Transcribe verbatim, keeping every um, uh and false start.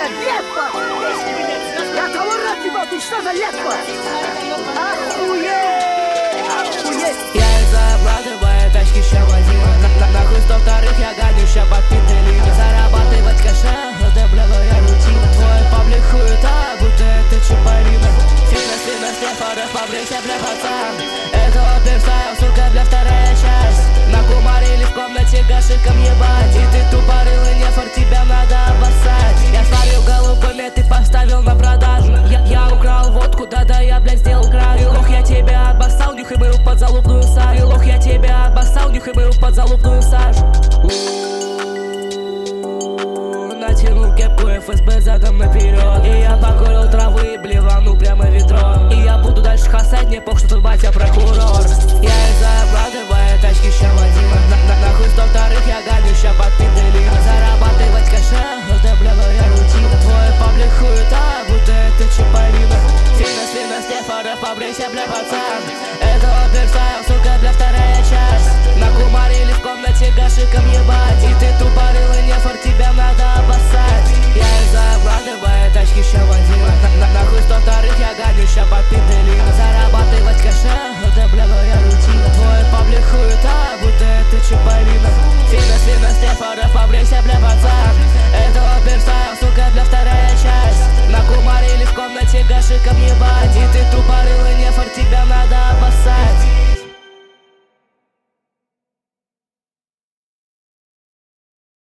блядь, лепо! Я того рад ебал, ты что за лепо? Охуеть! Охуеть! Я из-за обладывая тачки ща водила на, на, Нахуй сто вторых я гоню ща под пинделина. Зарабатывать кэша, это бля моя рутина. Твой паблик хуета, будто это чиполлино. Фитнес, фитнес, лефоров, побрейся, бля, пацан. Это оперстайл, сука, бля, вторая часть. Накумарили в комнате гашиком ебать. И ты тупорылый нефор, тебя надо обоссать. Я смотрю голубыми, ты поставил на продажу. Я, я украл водку, да-да, я, блядь, сделал кражу. Лох, я тебя обоссал, нюхай мою подзалупную сажу. Лох, я тебя обоссал, нюхай мою подзалупную сажу. Натянул кепку эф эс бэ задом наперед. И я покурил травы и блевану прямо в ведро. И я буду дальше хасать, мне пох, что тут батя прокурор. Я из-за обладывая тачки ща водила на, на, Нахуй сто вторых я гоню ща под пинделина. Зарабатывать кэша, это бля моя рутина. Твой паблик хуета, будто это чиполлино. Фитнес, фитнес, лефоров, побрейся, бля, пацан. Это оперстайл, сука, бля, вторая часть. Накумарили в комнате гашиком ебать. И ты тупорылый нефор, тебя надо обоссать. Я из-за обладывая тачки ща водила на, на, Нахуй сто вторых я гоню ща под пинделина. Зарабатывать кэша, это бля моя рутина. Твой паблик хуета, будто это чиполлино. Фитнес, фитнес, лефоров, побрейся, бля, пацан. Это оперстайл, сука, бля, вторая часть. Накумарили в комнате гашиком ебать. И